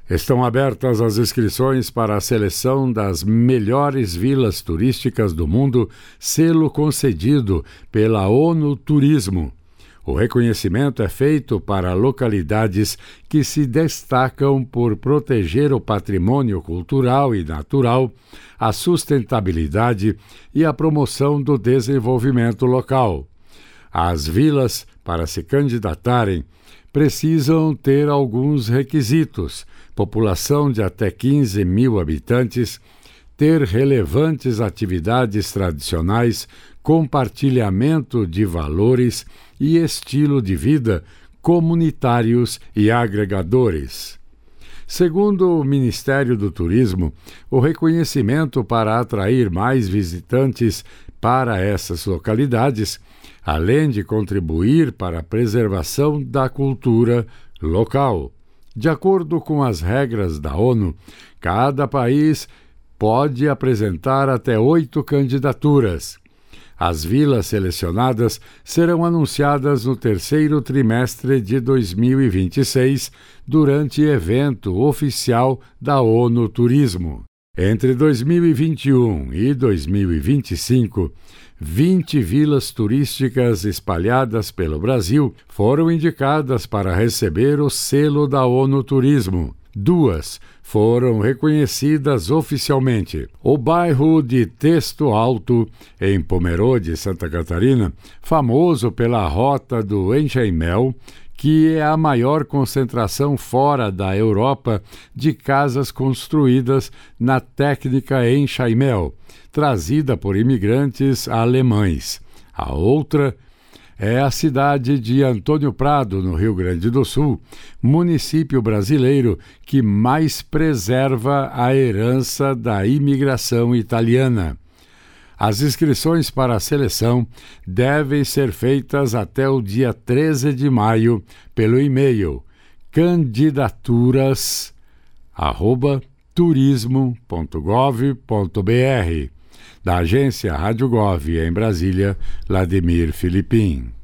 Estão abertas as inscrições para a seleção das melhores vilas turísticas do mundo, selo concedido pela ONU Turismo. O reconhecimento é feito para localidades que se destacam por proteger o patrimônio cultural e natural, a sustentabilidade e a promoção do desenvolvimento local. As vilas, para se candidatarem, precisam ter alguns requisitos: população de até 15 mil habitantes, ter relevantes atividades tradicionais, compartilhamento de valores e estilo de vida comunitários e agregadores. Segundo o Ministério do Turismo, o reconhecimento para atrair mais visitantes para essas localidades, além de contribuir para a preservação da cultura local. De acordo com as regras da ONU, cada país pode apresentar até 8 candidaturas. As vilas selecionadas serão anunciadas no terceiro trimestre de 2026, durante evento oficial da ONU Turismo. Entre 2021 e 2025, 20 vilas turísticas espalhadas pelo Brasil foram indicadas para receber o selo da ONU Turismo. 2 foram reconhecidas oficialmente. O bairro de Texto Alto, em Pomerode, Santa Catarina, famoso pela Rota do Enxaimel, que é a maior concentração fora da Europa de casas construídas na técnica Enxaimel, trazida por imigrantes alemães. A outra é a cidade de Antônio Prado, no Rio Grande do Sul, município brasileiro que mais preserva a herança da imigração italiana. As inscrições para a seleção devem ser feitas até o dia 13 de maio pelo e-mail candidaturas@turismo.gov.br. Da agência Rádio Gov em Brasília, Vladimir Filipim.